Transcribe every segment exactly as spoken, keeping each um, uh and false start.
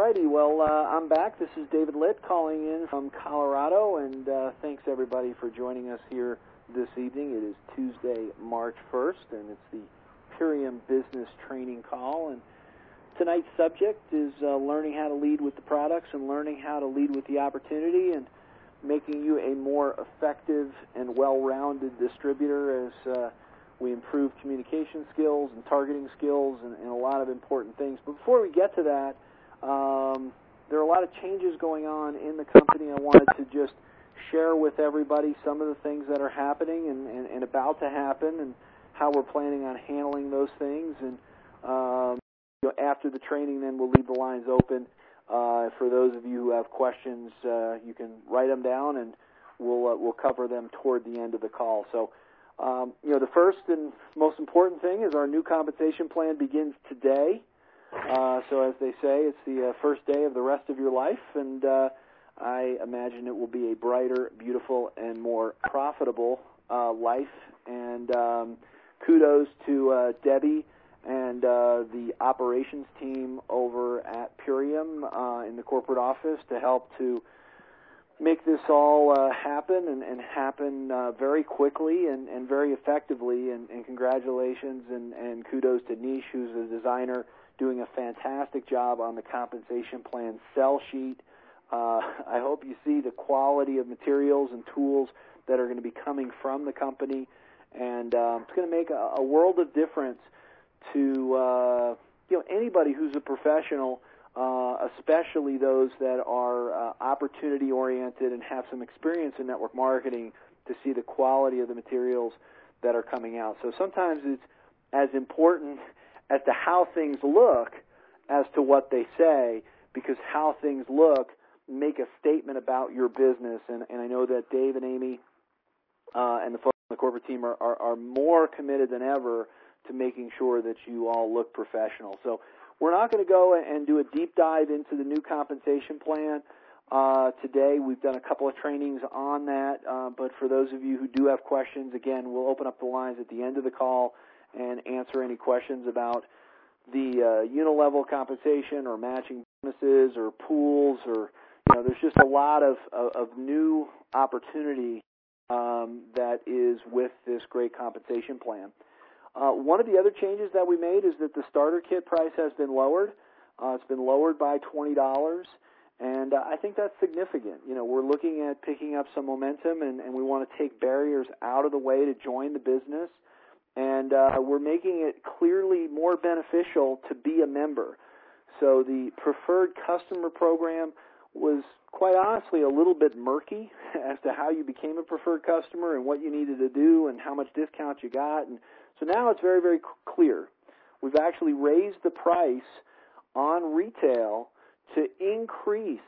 righty, well, uh, I'm back. This is David Litt calling in from Colorado, and uh, thanks everybody for joining us here this evening. It is Tuesday, March first, and it's the Purium Business Training Call. And tonight's subject is uh, learning how to lead with the products and learning how to lead with the opportunity and making you a more effective and well-rounded distributor as uh, we improve communication skills and targeting skills and, and a lot of important things. But before we get to that, um, there are a lot of changes going on in the company. I wanted to just share with everybody some of the things that are happening and, and, and about to happen and how we're planning on handling those things. And um, you know, after the training, then we'll leave the lines open. Uh, for those of you who have questions, uh, you can write them down, and we'll uh, we'll cover them toward the end of the call. So, um, you know, the first and most important thing is our new compensation plan begins today. Uh, so, as they say, it's the uh, first day of the rest of your life, and uh, I imagine it will be a brighter, beautiful, and more profitable uh, life. And um, kudos to uh, Debbie and uh, the operations team over at Purium uh, in the corporate office to help to make this all uh, happen and, and happen uh, very quickly and, and very effectively. And, and congratulations and, and kudos to Nish, who's a designer, doing a fantastic job on the compensation plan sell sheet. Uh, I hope you see the quality of materials and tools that are going to be coming from the company, and uh, it's going to make a, a world of difference to uh, you know anybody who's a professional, uh, especially those that are uh, opportunity oriented and have some experience in network marketing, to see the quality of the materials that are coming out. So sometimes it's as important as to how things look as to what they say, because how things look make a statement about your business. And, and I know that Dave and Amy uh, and the folks on the corporate team are, are, are more committed than ever to making sure that you all look professional. So we're not going to go and do a deep dive into the new compensation plan uh, today. We've done a couple of trainings on that, uh, but for those of you who do have questions, again, we'll open up the lines at the end of the call and answer any questions about the uh, unilevel compensation or matching bonuses or pools, or you know, there's just a lot of, of, of new opportunity um, that is with this great compensation plan. Uh, one of the other changes that we made is that the starter kit price has been lowered. Uh, it's been lowered by twenty dollars, and uh, I think that's significant. You know, we're looking at picking up some momentum, and, and we want to take barriers out of the way to join the business, and uh, we're making it clearly more beneficial to be a member. So the preferred customer program was, quite honestly, a little bit murky as to how you became a preferred customer and what you needed to do and how much discount you got. And so now it's very, very clear. We've actually raised the price on retail to increase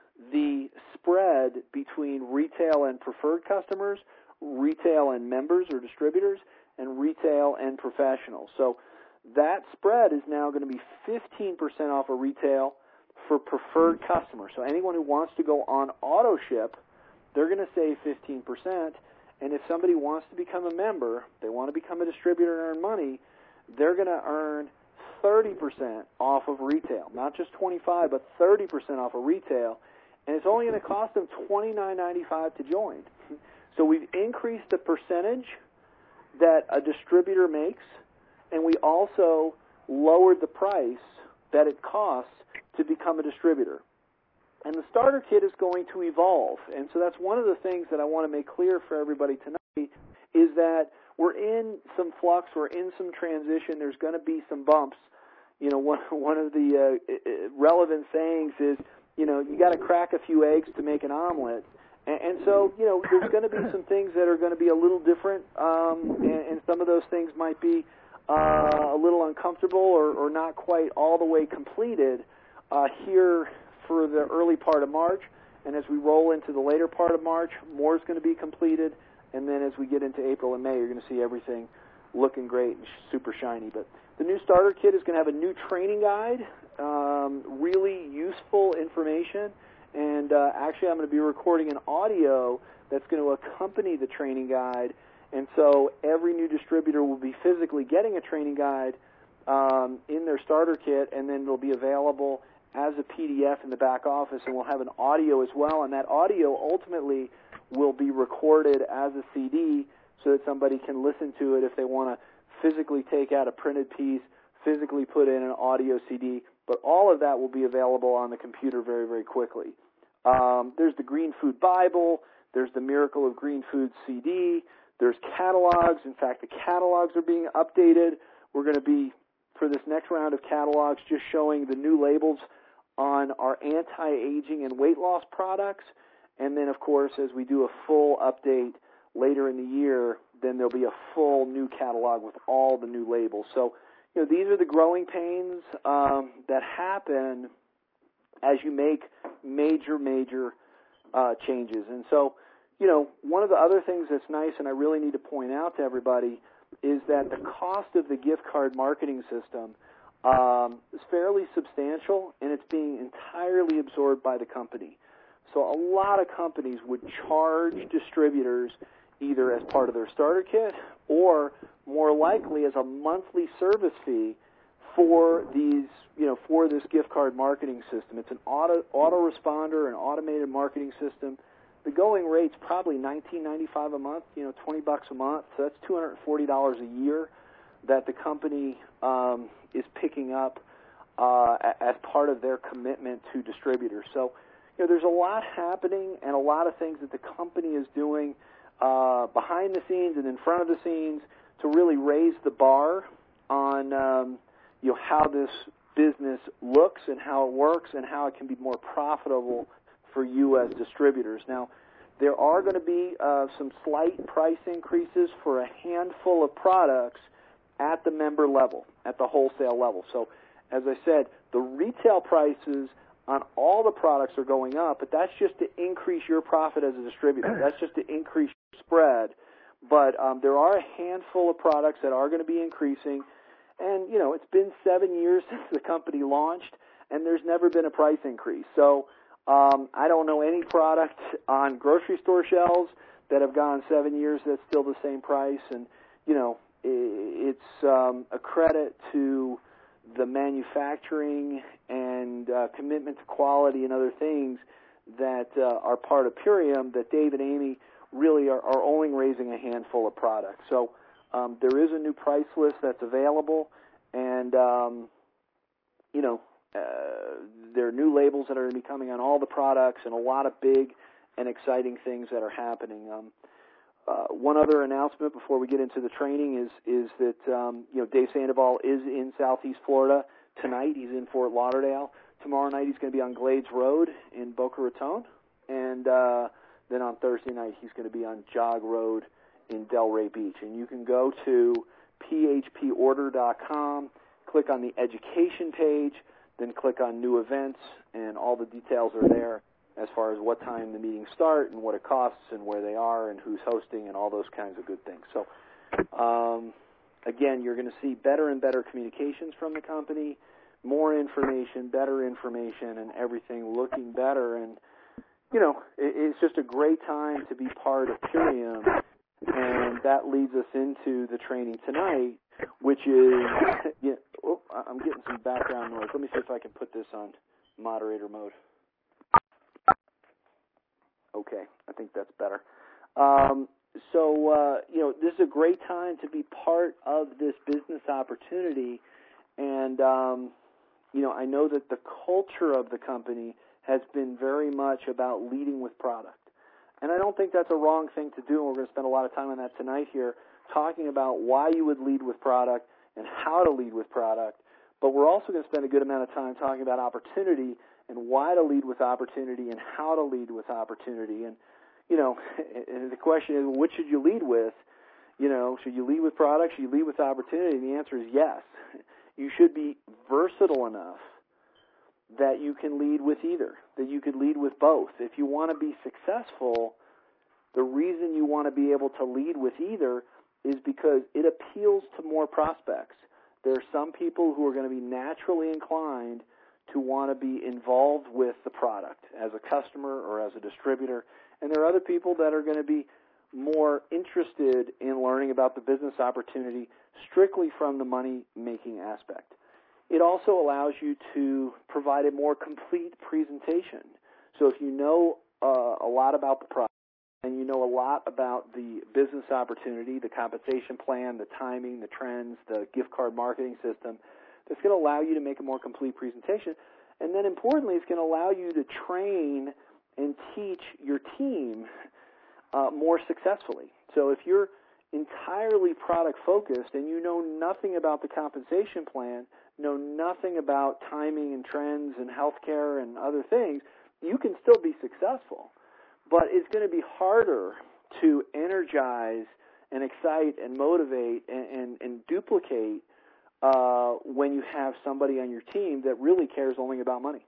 the spread between retail and preferred customers, retail and members or distributors, and retail and professionals. So that spread is now going to be fifteen percent off of retail for preferred customers. So anyone who wants to go on auto ship, they're going to save fifteen percent. And if somebody wants to become a member, they want to become a distributor and earn money, they're going to earn thirty percent off of retail. Not just twenty-five, but thirty percent off of retail. And it's only going to cost them twenty-nine ninety-five to join. So we've increased the percentage that a distributor makes, and we also lowered the price that it costs to become a distributor. And the starter kit is going to evolve. And so that's one of the things that I want to make clear for everybody tonight, is that we're in some flux, we're in some transition, there's going to be some bumps. You know, one, one of the uh, relevant sayings is, you know, you got to crack a few eggs to make an omelet. And, and so, you know, there's going to be some things that are going to be a little different, um, and, and some of those things might be uh, a little uncomfortable or, or not quite all the way completed uh, here for the early part of March. And as we roll into the later part of March, more is going to be completed. And then as we get into April and May, you're going to see everything looking great and super shiny. But the new starter kit is going to have a new training guide, um, really useful information. And uh, actually, I'm going to be recording an audio that's going to accompany the training guide. And so every new distributor will be physically getting a training guide um, in their starter kit, and then it'll be available as a P D F in the back office, and we'll have an audio as well, and that audio ultimately will be recorded as a C D so that somebody can listen to it if they want to physically take out a printed piece, physically put in an audio C D, but all of that will be available on the computer very, very quickly. Um, there's the Green Food Bible, there's the Miracle of Green Food C D, there's catalogs. In fact, the catalogs are being updated. We're going to be, for this next round of catalogs, just showing the new labels on our anti-aging and weight loss products. And then, of course, as we do a full update later in the year, then there'll be a full new catalog with all the new labels. So, you know, these are the growing pains um, that happen as you make major, major uh, changes. And so, you know, one of the other things that's nice, and I really need to point out to everybody, is that the cost of the gift card marketing system um, is fairly substantial, and it's being entirely absorbed by the company. So a lot of companies would charge distributors either as part of their starter kit or more likely as a monthly service fee for these, you know, for this gift card marketing system. It's an auto autoresponder, an automated marketing system. The going rate's probably nineteen ninety-five a month, you know, twenty bucks a month. So that's two hundred forty dollars a year that the company um, is picking up uh, as part of their commitment to distributors. So, you know, there's a lot happening and a lot of things that the company is doing uh, behind the scenes and in front of the scenes to really raise the bar on, um, you know, how this business looks and how it works and how it can be more profitable for you as distributors. Now, there are going to be uh, some slight price increases for a handful of products at the member level, at the wholesale level. So, as I said, the retail prices on all the products are going up, but that's just to increase your profit as a distributor. That's just to increase your spread. But um, there are a handful of products that are going to be increasing. And, you know, it's been seven years since the company launched, and there's never been a price increase. So um, I don't know any product on grocery store shelves that have gone seven years that's still the same price. And, you know, it's um, a credit to the manufacturing and uh, commitment to quality and other things that uh, are part of Purium that Dave and Amy really are, are only raising a handful of products. So um, there is a new price list that's available, and, um, you know, uh, there are new labels that are going to be coming on all the products and a lot of big and exciting things that are happening. Um, Uh, one other announcement before we get into the training is is that um, you know Dave Sandoval is in Southeast Florida tonight. He's in Fort Lauderdale. Tomorrow night he's going to be on Glades Road in Boca Raton, and uh, then on Thursday night he's going to be on Jog Road in Delray Beach. And you can go to p h p order dot com, click on the education page, then click on new events, and all the details are there as far as what time the meetings start and what it costs and where they are and who's hosting and all those kinds of good things. So, um, again, you're going to see better and better communications from the company, more information, better information, and everything looking better. And, you know, it, it's just a great time to be part of Purium, and that leads us into the training tonight, which is, yeah, oh, I'm getting some background noise. Let me see if I can put this on moderator mode. Okay, I think that's better. Um, so, uh, you know, this is a great time to be part of this business opportunity. And, um, you know, I know that the culture of the company has been very much about leading with product. And I don't think that's a wrong thing to do, and we're going to spend a lot of time on that tonight here, talking about why you would lead with product and how to lead with product. But we're also going to spend a good amount of time talking about opportunity and why to lead with opportunity and how to lead with opportunity. And, you know, and the question is, what should you lead with? You know, should you lead with product? Should you lead with opportunity? And the answer is yes. You should be versatile enough that you can lead with either, that you could lead with both. If you want to be successful, the reason you want to be able to lead with either is because it appeals to more prospects. There are some people who are going to be naturally inclined to want to be involved with the product as a customer or as a distributor. And there are other people that are going to be more interested in learning about the business opportunity strictly from the money-making aspect. it also allows you to provide a more complete presentation. So if you know uh, a lot about the product and you know a lot about the business opportunity, the compensation plan, the timing, the trends, the gift card marketing system, that's going to allow you to make a more complete presentation. And then importantly, it's going to allow you to train and teach your team uh, more successfully. So if you're entirely product focused and you know nothing about the compensation plan, know nothing about timing and trends and healthcare and other things, you can still be successful. But it's going to be harder to energize and excite and motivate and, and, and duplicate uh, when you have somebody on your team that really cares only about money.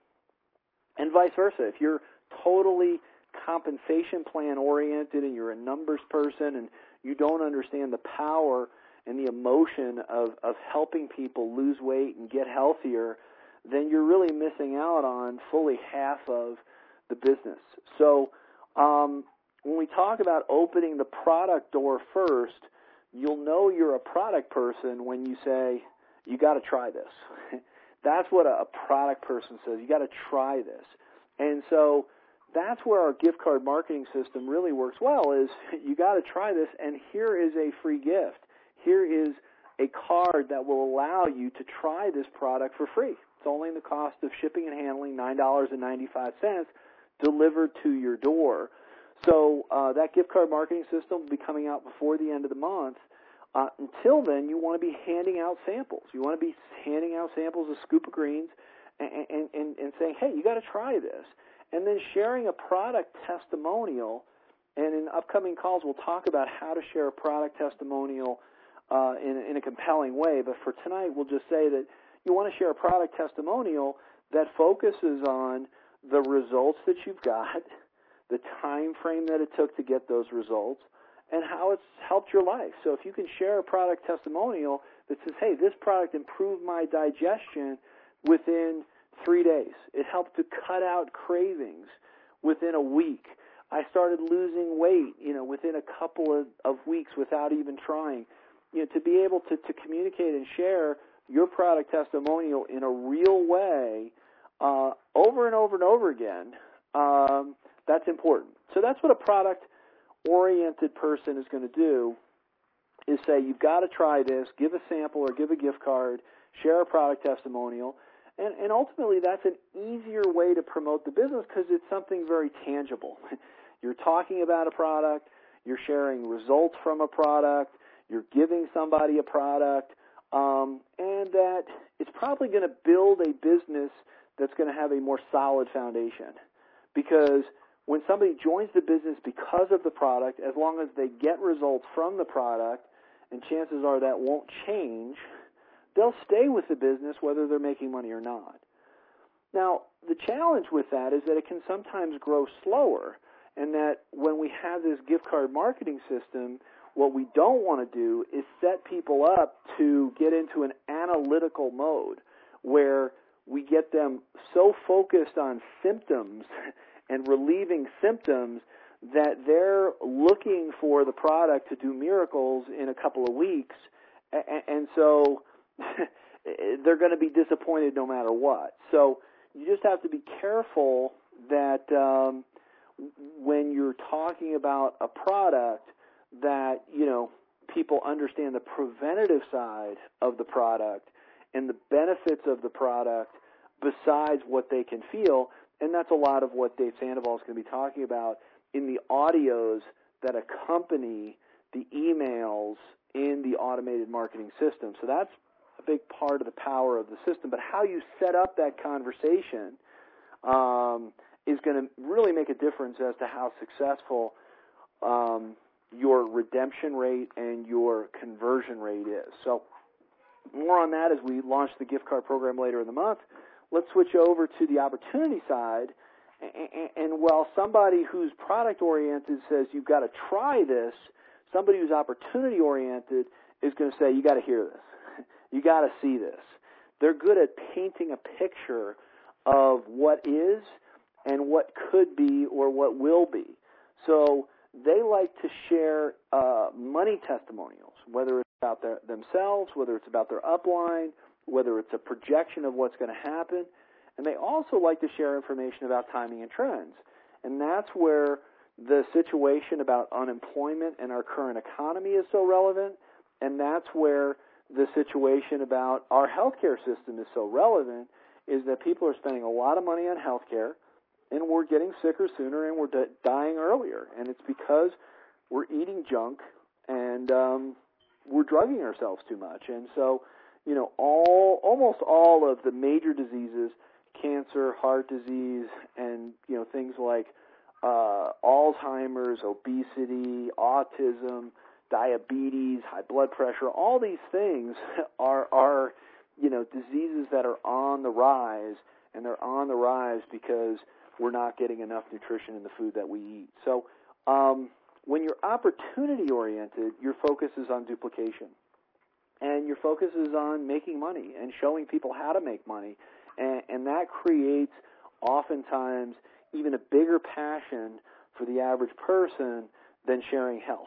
And vice versa. If you're totally compensation plan oriented and you're a numbers person and you don't understand the power and the emotion of, of helping people lose weight and get healthier, then you're really missing out on fully half of the business. So um, when we talk about opening the product door first, you'll know you're a product person when you say, you got to try this. That's what a, a product person says. You got to try this. And so that's where our gift card marketing system really works well is you got to try this, and here is a free gift. Here is a card that will allow you to try this product for free. It's only the cost of shipping and handling, nine dollars and ninety-five cents, delivered to your door. So uh, that gift card marketing system will be coming out before the end of the month. Uh, until then, you want to be handing out samples. You want to be handing out samples of Scoop of Greens and, and, and, and saying, hey, you got to try this. And then sharing a product testimonial, and in upcoming calls we'll talk about how to share a product testimonial uh, in, in a compelling way. But for tonight, we'll just say that you want to share a product testimonial that focuses on the results that you've got, the time frame that it took to get those results, and how it's helped your life. So if you can share a product testimonial that says, hey, this product improved my digestion within three days. It helped to cut out cravings within a week. I started losing weight, you know, within a couple of, of weeks without even trying. You know, to be able to, to communicate and share your product testimonial in a real way uh, over and over and over again, um, that's important. So that's what a product-oriented person is going to do, is say, you've got to try this, give a sample or give a gift card, share a product testimonial, and, and ultimately that's an easier way to promote the business because it's something very tangible. You're talking about a product, you're sharing results from a product, you're giving somebody a product, um, and that it's probably going to build a business that's going to have a more solid foundation. Because when somebody joins the business because of the product, as long as they get results from the product, and chances are that won't change, they'll stay with the business whether they're making money or not. Now, the challenge with that is that it can sometimes grow slower, and that when we have this gift card marketing system, what we don't want to do is set people up to get into an analytical mode where we get them so focused on symptoms and relieving symptoms that they're looking for the product to do miracles in a couple of weeks, and so they're going to be disappointed no matter what. So you just have to be careful that um, when you're talking about a product that, you know, people understand the preventative side of the product and the benefits of the product besides what they can feel, and that's a lot of what Dave Sandoval is going to be talking about in the audios that accompany the emails in the automated marketing system. So that's a big part of the power of the system. But how you set up that conversation um, is going to really make a difference as to how successful um, your redemption rate and your conversion rate is. So more on that as we launch the gift card program later in the month. Let's switch over to the opportunity side. And while somebody who's product-oriented says you've got to try this, somebody who's opportunity-oriented is going to say you got to hear this. You got to see this. They're good at painting a picture of what is and what could be or what will be. So they like to share uh, money testimonials, whether it's about their, themselves, whether it's about their upline, whether it's a projection of what's going to happen, and they also like to share information about timing and trends. And that's where the situation about unemployment and our current economy is so relevant, and that's where the situation about our healthcare system is so relevant, is that people are spending a lot of money on healthcare, and we're getting sicker sooner, and we're d- dying earlier. And it's because we're eating junk, and um, we're drugging ourselves too much. And so, you know, all almost all of the major diseases, cancer, heart disease, and, you know, things like uh, Alzheimer's, obesity, autism, diabetes, high blood pressure, all these things are, are, you know, diseases that are on the rise, and they're on the rise because we're not getting enough nutrition in the food that we eat. So um, when you're opportunity-oriented, your focus is on duplication, and your focus is on making money and showing people how to make money, and, and that creates oftentimes even a bigger passion for the average person than sharing health.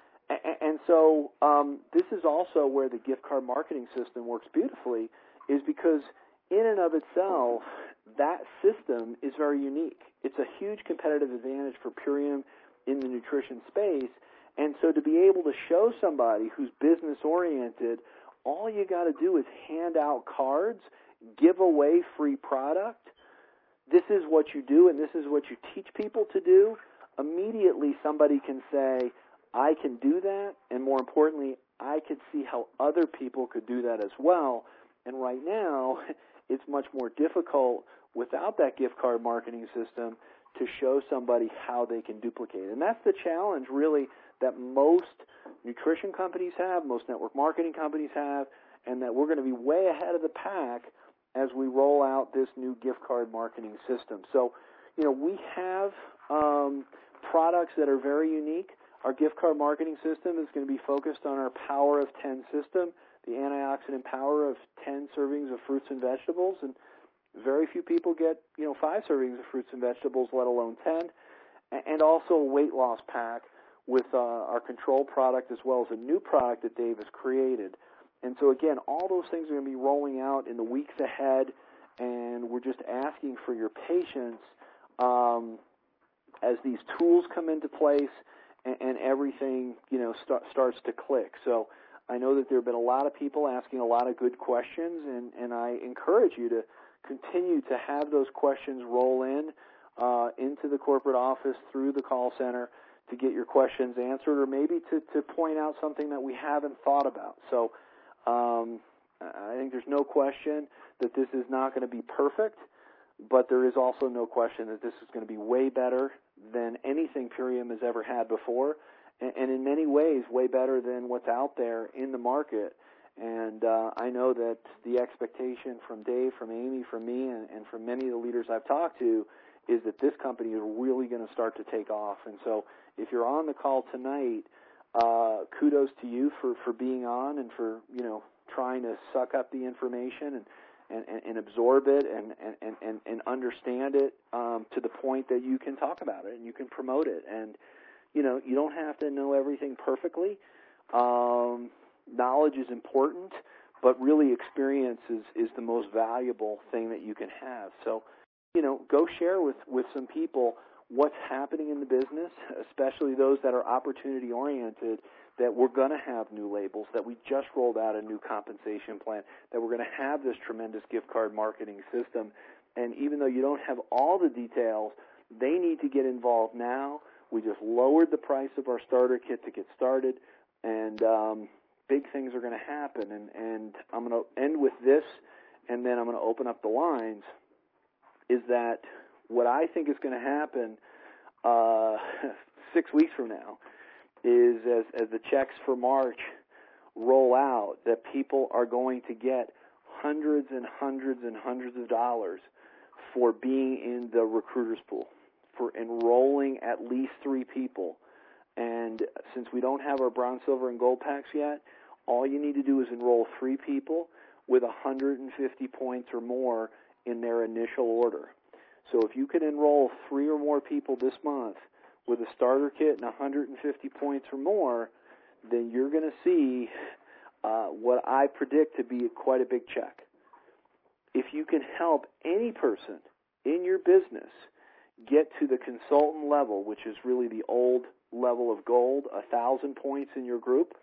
And so um, this is also where the gift card marketing system works beautifully, is because in and of itself, that system is very unique. It's a huge competitive advantage for Purium in the nutrition space. And so to be able to show somebody who's business-oriented, all you got to do is hand out cards, give away free product. This is what you do, and this is what you teach people to do. Immediately somebody can say, I can do that, and more importantly, I could see how other people could do that as well. And right now, it's much more difficult without that gift card marketing system to show somebody how they can duplicate. And that's the challenge, really, that most nutrition companies have, most network marketing companies have, and that we're going to be way ahead of the pack as we roll out this new gift card marketing system. So, you know, we have um, products that are very unique. Our gift card marketing system is going to be focused on our Power of ten system, the antioxidant power of ten servings of fruits and vegetables, and very few people get, you know, five servings of fruits and vegetables, let alone ten, and also a weight loss pack with uh, our control product as well as a new product that Dave has created. And so, again, all those things are going to be rolling out in the weeks ahead, and we're just asking for your patience um, as these tools come into place and, and everything, you know, start, starts to click. So I know that there have been a lot of people asking a lot of good questions, and, and I encourage you to continue to have those questions roll in uh, into the corporate office through the call center to get your questions answered, or maybe to, to point out something that we haven't thought about. So um, I think there's no question that this is not going to be perfect, but there is also no question that this is going to be way better than anything Purium has ever had before, and, and in many ways way better than what's out there in the market. And uh, I know that the expectation from Dave, from Amy, from me, and, and from many of the leaders I've talked to is that this company is really going to start to take off. And so if you're on the call tonight, uh, kudos to you for, for being on and for, you know, trying to suck up the information and, and, and absorb it and, and, and, and understand it um, to the point that you can talk about it and you can promote it. And, you know, you don't have to know everything perfectly. Um, knowledge is important, but really experience is, is the most valuable thing that you can have. So, you know, go share with, with some people what's happening in the business, especially those that are opportunity-oriented, that we're going to have new labels, that we just rolled out a new compensation plan, that we're going to have this tremendous gift card marketing system. And even though you don't have all the details, they need to get involved now. We just lowered the price of our starter kit to get started, and um, big things are going to happen. And, and I'm going to end with this, and then I'm going to open up the lines, is that what I think is going to happen uh, six weeks from now is as, as the checks for March roll out, that people are going to get hundreds and hundreds and hundreds of dollars for being in the recruiters pool, for enrolling at least three people. And since we don't have our bronze, silver, and gold packs yet, all you need to do is enroll three people with one hundred fifty points or more in their initial order. So if you can enroll three or more people this month with a starter kit and one hundred fifty points or more, then you're going to see uh, what I predict to be quite a big check. if you can help any person in your business get to the consultant level, which is really the old level of gold, a thousand points in your group,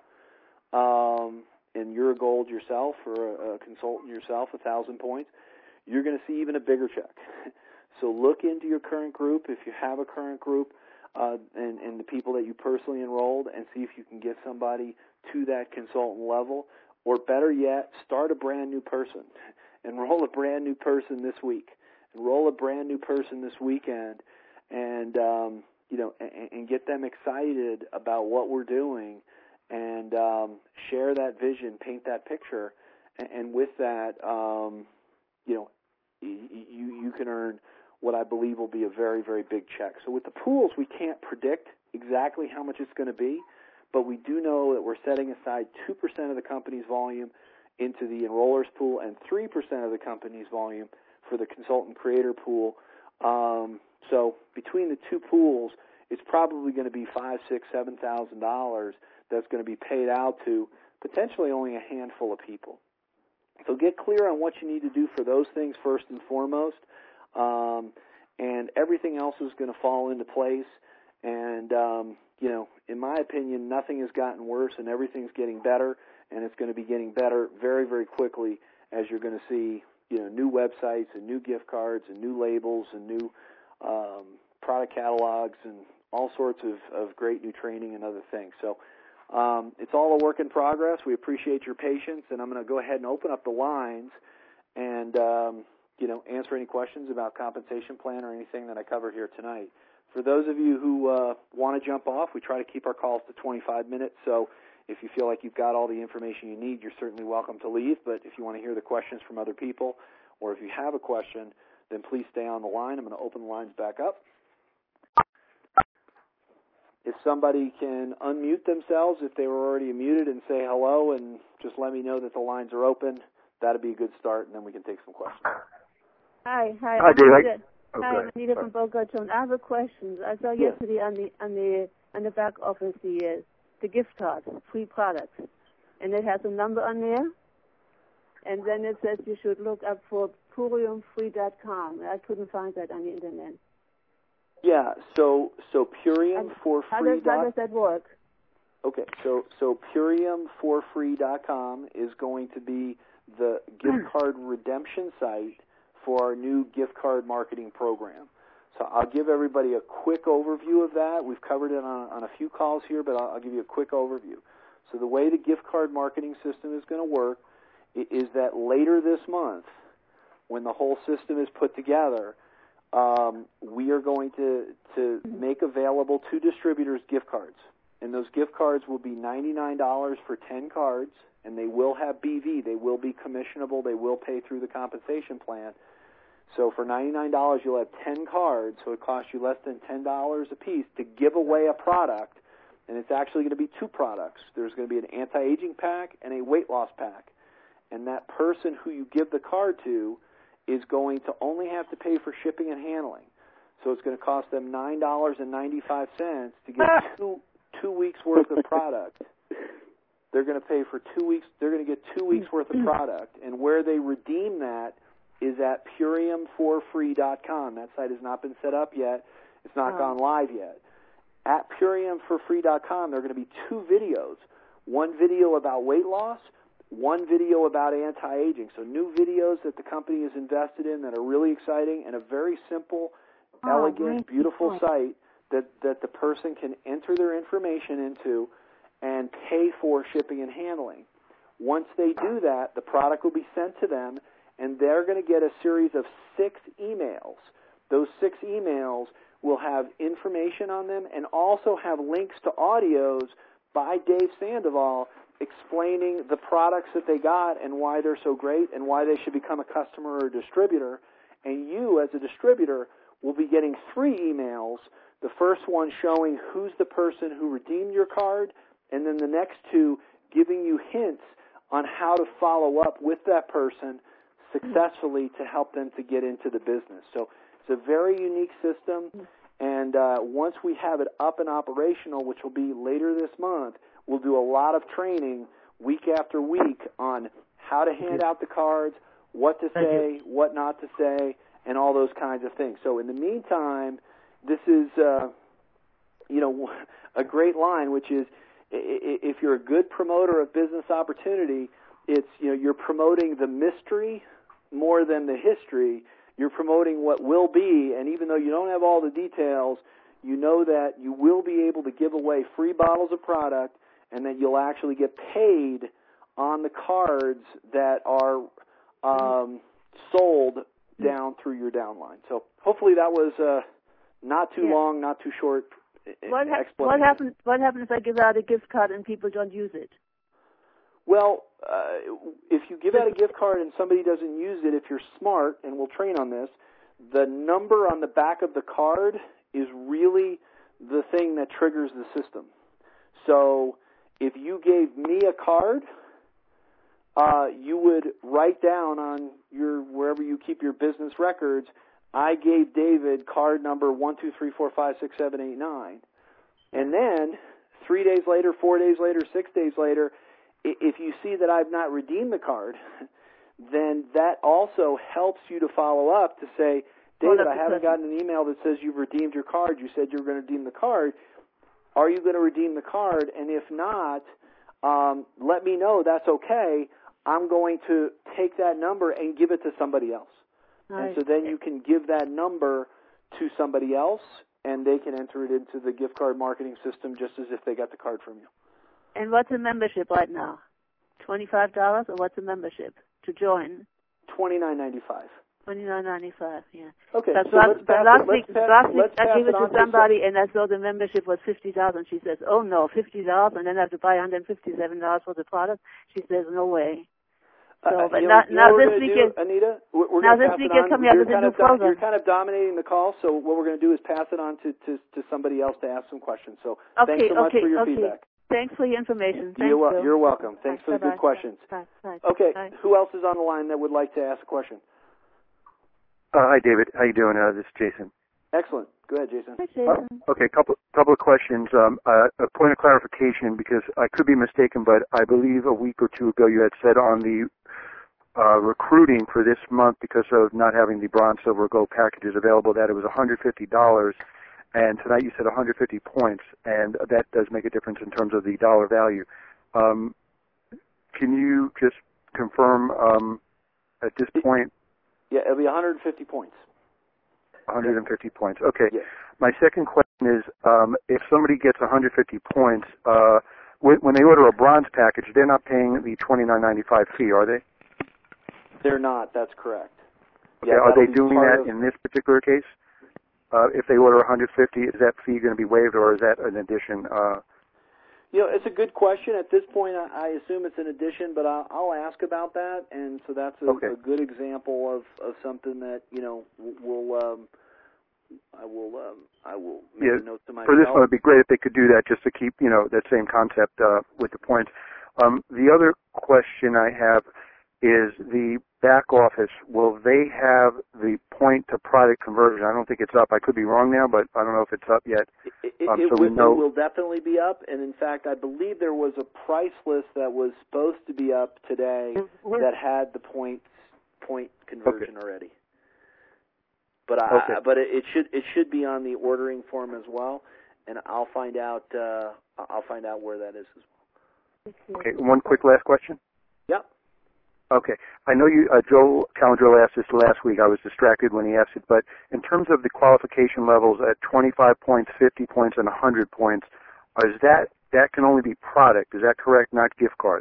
um, and you're a gold yourself or a, a consultant yourself, a thousand points, you're going to see even a bigger check. So look into your current group, if you have a current group, uh, and, and the people that you personally enrolled, and see if you can get somebody to that consultant level, or better yet, start a brand new person. Enroll a brand new person this week. Enroll a brand new person this weekend, and um, you know, and, and get them excited about what we're doing, and um, share that vision, paint that picture, and, and with that, um, you know, you you can earn what I believe will be a very, very big check. So with the pools, we can't predict exactly how much it's going to be, but we do know that we're setting aside two percent of the company's volume into the enrollers pool and three percent of the company's volume for the consultant creator pool. Um, so between the two pools, it's probably going to be five, six, seven thousand dollars that's going to be paid out to potentially only a handful of people. So get clear on what you need to do for those things first and foremost, um, and everything else is going to fall into place. And um, you know, in my opinion, nothing has gotten worse, and everything's getting better, and it's going to be getting better very, very quickly as you're going to see, you know, new websites and new gift cards and new labels and new um, product catalogs and all sorts of, of great new training and other things. So um, it's all a work in progress. We appreciate your patience, and I'm going to go ahead and open up the lines and, um, you know, answer any questions about compensation plan or anything that I cover here tonight. For those of you who uh, want to jump off, we try to keep our calls to twenty-five minutes, so if you feel like you've got all the information you need, you're certainly welcome to leave. But if you want to hear the questions from other people, or if you have a question, then please stay on the line. I'm going to open the lines back up. If somebody can unmute themselves, if they were already muted, and say hello and just let me know that the lines are open, that'd be a good start, and then we can take some questions. Hi, hi. Hi, David. Okay. Hi, I'm Anita from Boca Raton. I have a question. I saw yes. yesterday on the on the on the back office the uh, the gift card, free products, and it has a number on there, and then it says you should look up for purium free dot com. I couldn't find that on the internet. Yeah, so so purium for free. How does, how does that work? Okay, so so purium for free dot com is going to be the gift card redemption site for our new gift card marketing program. So I'll give everybody a quick overview of that. We've covered it on, on a few calls here, but I'll, I'll give you a quick overview. So the way the gift card marketing system is going to work is that later this month, when the whole system is put together, um, we are going to, to make available to distributors gift cards. And those gift cards will be ninety-nine dollars for ten cards, and they will have B V. They will be commissionable. They will pay through the compensation plan. So for ninety-nine dollars, you'll have ten cards, so it costs you less than ten dollars a piece to give away a product, and it's actually going to be two products. There's going to be an anti-aging pack and a weight loss pack, and that person who you give the card to is going to only have to pay for shipping and handling. So it's going to cost them nine dollars and ninety-five cents to get two, two weeks' worth of product. They're going to pay for two weeks. They're going to get two weeks' worth of product, and where they redeem that is at purium for free dot com. That site has not been set up yet. It's not oh. gone live yet. At purium for free dot com, there are going to be two videos. One video about weight loss, one video about anti-aging. So new videos that the company is invested in that are really exciting, and a very simple, oh, elegant, beautiful point. site that, that the person can enter their information into and pay for shipping and handling. Once they do that, the product will be sent to them, and they're going to get a series of six emails. Those six emails will have information on them and also have links to audios by Dave Sandoval explaining the products that they got and why they're so great and why they should become a customer or a distributor. And you, as a distributor, will be getting three emails, the first one showing who's the person who redeemed your card, and then the next two giving you hints on how to follow up with that person successfully to help them to get into the business. So it's a very unique system, and uh, once we have it up and operational, which will be later this month, we'll do a lot of training week after week on how to hand out the cards, what to Thank say, you. what not to say, and all those kinds of things. So in the meantime, this is, uh, you know, a great line, which is, if you're a good promoter of business opportunity, it's, you know, you're promoting the mystery more than the history. You're promoting what will be, and even though you don't have all the details, you know that you will be able to give away free bottles of product, and that you'll actually get paid on the cards that are um, sold down through your downline. So hopefully that was uh, not too Yeah. long, not too short. What, ha- what happens? What happens if I give out a gift card and people don't use it? Well, uh, if you give out a gift card and somebody doesn't use it, if you're smart, and we'll train on this, the number on the back of the card is really the thing that triggers the system. So if you gave me a card, uh, you would write down on your wherever you keep your business records, I gave David card number one two three four five six seven eight nine, and then three days later, four days later, six days later, if you see that I've not redeemed the card, then that also helps you to follow up to say, David, I haven't gotten an email that says you've redeemed your card. You said you were going to redeem the card. Are you going to redeem the card? And if not, um, let me know. That's okay. I'm going to take that number and give it to somebody else. Right. And so then you can give that number to somebody else, and they can enter it into the gift card marketing system just as if they got the card from you. And what's a membership right now? twenty-five dollars, or what's a membership to join? twenty-nine ninety-five. twenty-nine ninety-five. Yeah. Okay. But So last, let's but pass last it, week, let's pass, last week let's I pass gave it on to somebody, and I saw the membership was fifty dollars. She says, "Oh no, fifty dollars, and then I have to buy one hundred fifty-seven dollars for the product." She says, "No way." So, Uh, but you now, know, you know now what this we're gonna weekend, do, Anita, we're, we're now gonna this pass it weekend on. coming up You're with a kind new of do, program. you're kind of dominating the call, so what we're going to do is pass it on to, to, to somebody else to ask some questions. So Okay, thanks so much okay, for your okay. feedback. Thanks for your information. Thanks, You're, wel- Bill. you're welcome. Thanks Bye, for the bye, good questions. Bye, bye, Okay, bye. who else is on the line that would like to ask a question? Uh, hi, David. How you doing? Uh, this is Jason. Excellent. Go ahead, Jason. Hi, Jason. Uh, okay, couple couple of questions. Um, uh, a point of clarification, because I could be mistaken, but I believe a week or two ago you had said on the uh, recruiting for this month, because of not having the bronze, silver, gold packages available, that it was one hundred fifty dollars. And tonight you said one hundred fifty points, and that does make a difference in terms of the dollar value. Um, can you just confirm um, at this point? Yeah, it'll be one hundred fifty points. one hundred fifty points. Okay. Yes. My second question is, um, if somebody gets one hundred fifty points, uh, when, when they order a bronze package, they're not paying the twenty-nine ninety-five fee, are they? They're not. That's correct. Okay. Yeah, Are they that'll be doing part that of- in this particular case? Uh, if they order one hundred fifty, is that fee going to be waived, or is that an addition? Uh, You know, it's a good question. At this point, I, I assume it's an addition, but I'll, I'll ask about that. And so that's a, Okay. a good example of, of something that, you know, will um, I will um, I will make Yeah, a note to myself. for this one, it'd be great if they could do that, just to keep, you know, that same concept uh, with the points. Um, the other question I have is the back office. Will they have the point to product conversion? I don't think it's up. I could be wrong now, but I don't know if it's up yet. It, it, um, it, so we will, know. it will definitely be up, and in fact, I believe there was a price list that was supposed to be up today that had the point point conversion Okay. already. But I, Okay. but it, it should it should be on the ordering form as well, and I'll find out uh, I'll find out where that is as well. Okay, one quick last question. Yep. Okay. I know you, uh, Joe Calandrello asked this last week. I was distracted when he asked it, but in terms of the qualification levels at twenty-five points, fifty points, and one hundred points, is that, that can only be product. Is that correct, not gift cards?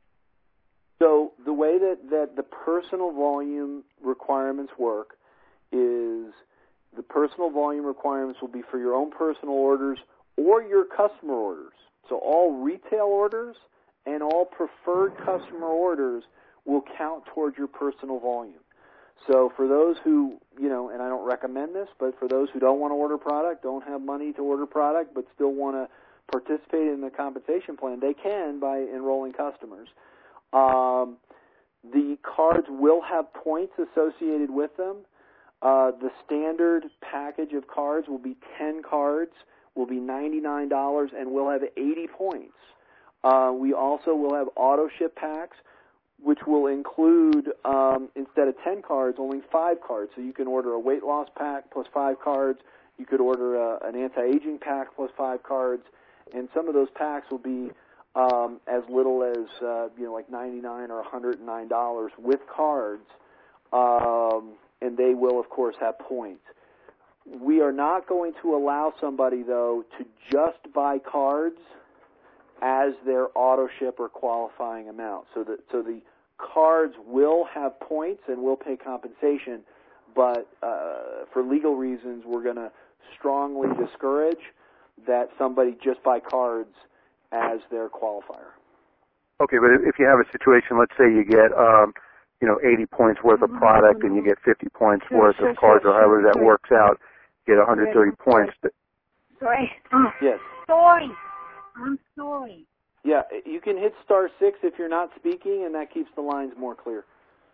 So the way that, that the personal volume requirements work is the personal volume requirements will be for your own personal orders or your customer orders. So all retail orders and all preferred customer orders will count towards your personal volume. So for those who, you know, and I don't recommend this, but for those who don't want to order product, don't have money to order product, but still want to participate in the compensation plan, they can by enrolling customers. Um, the cards will have points associated with them. Uh, the standard package of cards will be ten cards, will be ninety-nine dollars, and will have eighty points. Uh, we also will have auto ship packs. which will include, um, instead of ten cards, only five cards. So you can order a weight loss pack plus five cards. You could order a, an anti-aging pack plus five cards. And some of those packs will be um, as little as, uh, you know, like ninety-nine dollars or one hundred nine dollars with cards. Um, and they will, of course, have points. We are not going to allow somebody, though, to just buy cards as their auto ship or qualifying amount. So the, so the cards will have points and will pay compensation, but uh, for legal reasons, we're going to strongly discourage that somebody just buy cards as their qualifier. Okay, but if you have a situation, let's say you get, um, you know, eighty points worth of product and you get fifty points Sure, worth sure, of cards, sure, or however sure, that sure. works out, you get one hundred thirty Sorry. points. Sorry. Yes. Sorry. I'm sorry. Yeah, you can hit star six if you're not speaking, and that keeps the lines more clear.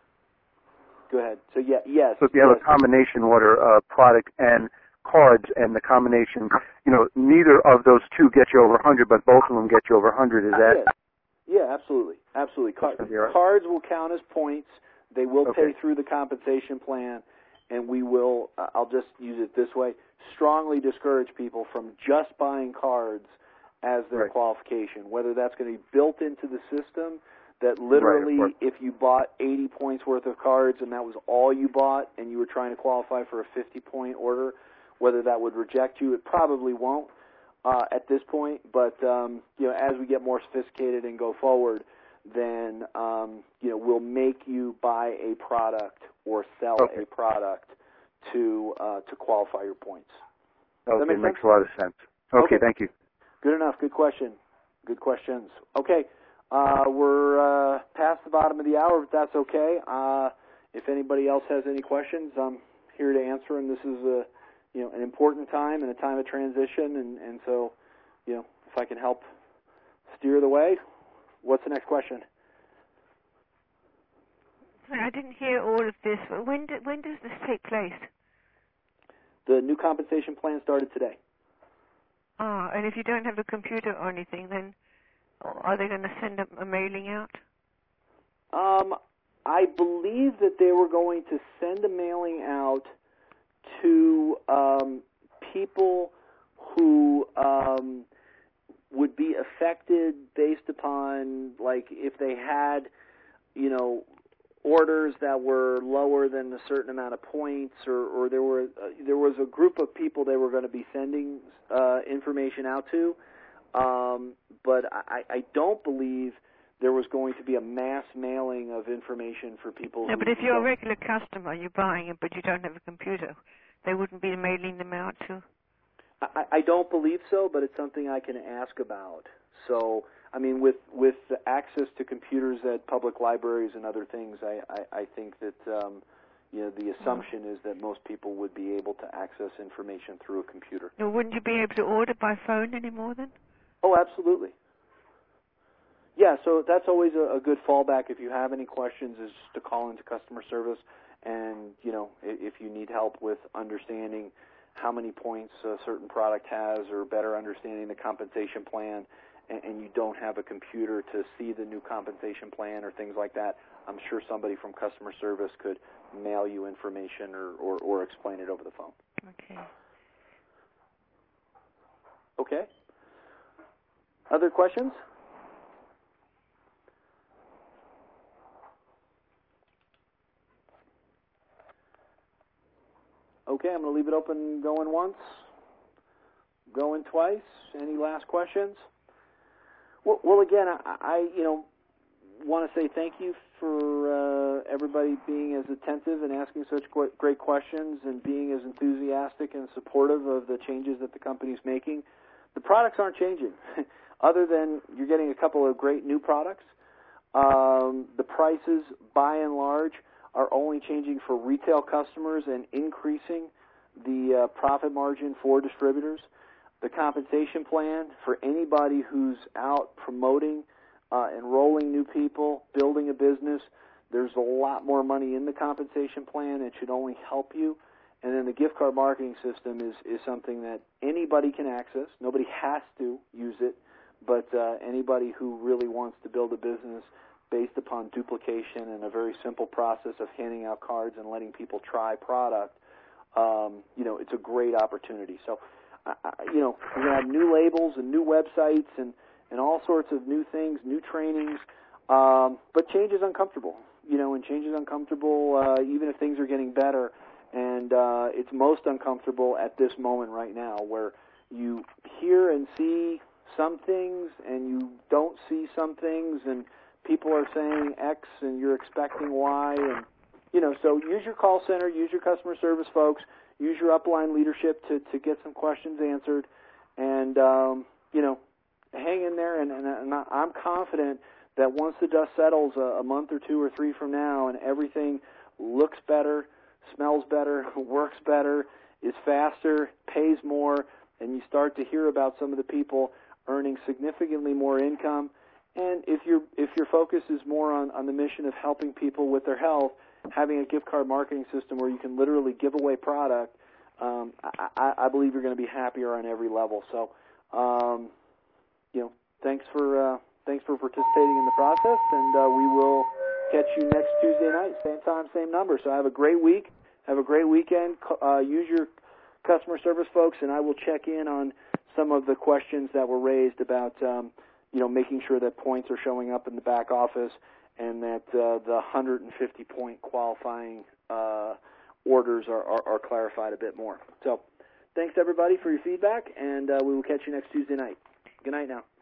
Go ahead. So, yeah, yes. So if you have yes. a combination order, uh, product and cards, and the combination, you know, neither of those two get you over one hundred, but both of them get you over one hundred. Is that? Yeah. Yeah, absolutely, absolutely. Car- right. Cards will count as points. They will Okay. pay through the compensation plan, and we will, uh, I'll just use it this way, strongly discourage people from just buying cards as their Right. qualification, whether that's going to be built into the system, that literally Right, if you bought eighty points worth of cards and that was all you bought and you were trying to qualify for a fifty-point order, whether that would reject you. It probably won't. Uh, at this point, but um, you know, as we get more sophisticated and go forward, then um, you know, we'll make you buy a product or sell Okay. a product to uh, to qualify your points. Okay, that make makes sense? a lot of sense. Okay, Okay. thank you. Good enough. Good question. Good questions. Okay, uh, we're uh, past the bottom of the hour, but that's okay. Uh, if anybody else has any questions, I'm here to answer. And this is a you know, an important time and a time of transition, and, and so, you know, if I can help steer the way. What's the next question? I didn't hear all of this, but when do, when does this take place? The new compensation plan started today. Ah, and if you don't have a computer or anything, then are they going to send a, a mailing out? Um, I believe that they were going to send a mailing out to um, people who um, would be affected based upon, like, if they had, you know, orders that were lower than a certain amount of points, or, or there were uh, there was a group of people they were going to be sending uh, information out to, um, but I, I don't believe there was going to be a mass mailing of information for people. No, who but if you're a don't- regular customer, you're buying it, but you don't have a computer, they wouldn't be mailing them out to? I, I don't believe so, but it's something I can ask about. So, I mean, with with the access to computers at public libraries and other things, I, I, I think that um, you know, the assumption is that most people would be able to access information through a computer. No, wouldn't you be able to order by phone anymore then? Oh, absolutely. Yeah, so that's always a, a good fallback if you have any questions, is just to call into customer service, and, you know, if you need help with understanding how many points a certain product has, or better understanding the compensation plan, and, and you don't have a computer to see the new compensation plan or things like that, I'm sure somebody from customer service could mail you information or, or, or explain it over the phone. Okay. Okay. Other questions? Okay, I'm going to leave it open, going once, going twice. Any last questions? Well, well again, I, I, you know, want to say thank you for uh, everybody being as attentive and asking such great questions and being as enthusiastic and supportive of the changes that the company's making. The products aren't changing, other than you're getting a couple of great new products. Um, the prices, by and large, are only changing for retail customers and increasing the uh, profit margin for distributors. The compensation plan for anybody who's out promoting, uh, enrolling new people, building a business, there's a lot more money in the compensation plan. It should only help you. And then the gift card marketing system is, is something that anybody can access. Nobody has to use it, but uh, anybody who really wants to build a business based upon duplication and a very simple process of handing out cards and letting people try product, um, you know, it's a great opportunity. So, uh, you know, we're going to have new labels and new websites and, and all sorts of new things, new trainings, um, but change is uncomfortable, you know, and change is uncomfortable uh, even if things are getting better. And uh, it's most uncomfortable at this moment right now where you hear and see some things and you don't see some things, and people are saying X and you're expecting Y. And, you know, so use your call center, use your customer service folks, use your upline leadership to, to get some questions answered. And, um, you know, hang in there. And, and, and I'm confident that once the dust settles a, a month or two or three from now and everything looks better, smells better, works better, is faster, pays more, and you start to hear about some of the people earning significantly more income. And if your if your focus is more on, on the mission of helping people with their health, having a gift card marketing system where you can literally give away product, um, I, I believe you're going to be happier on every level. So, um, you know, thanks for uh, thanks for participating in the process, and uh, we will catch you next Tuesday night, same time, same number. So have a great week. Have a great weekend. Uh, use your customer service folks, and I will check in on some of the questions that were raised about, um, you know, making sure that points are showing up in the back office and that uh, the one hundred fifty point qualifying uh, orders are, are, are clarified a bit more. So thanks, everybody, for your feedback, and uh, we will catch you next Tuesday night. Good night now.